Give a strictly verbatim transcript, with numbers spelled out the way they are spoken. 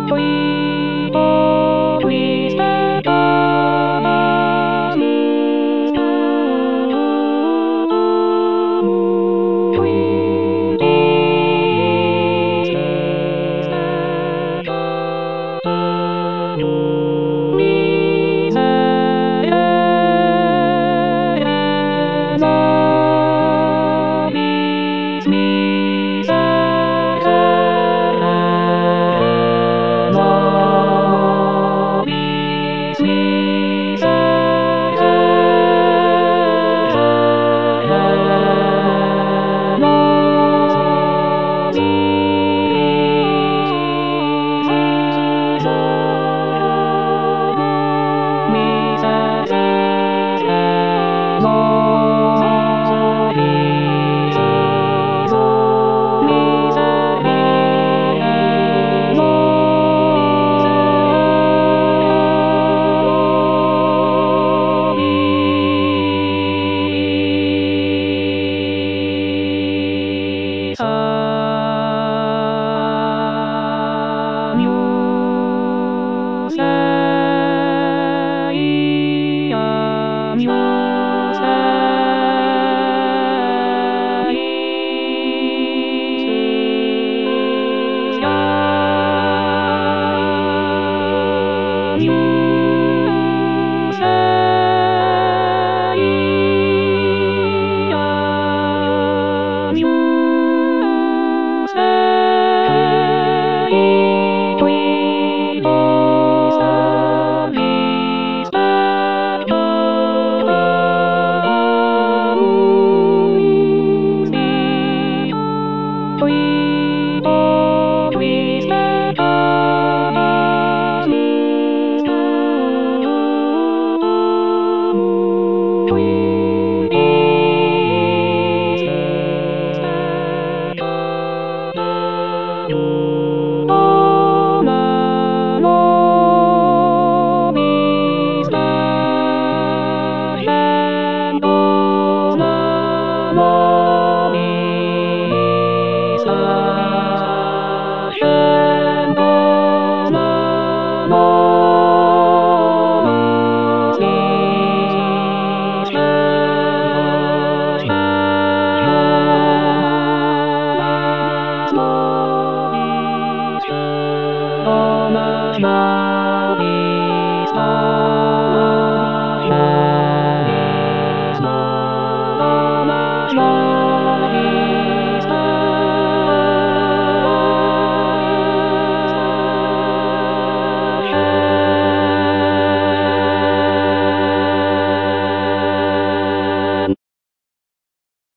Three, four, twisted lovers. Three pieces that me say love is me say love is me say love me Three, four, twisted lovers. Three pieces that all alone is love, and all alone is love, and all alone is love, love is love.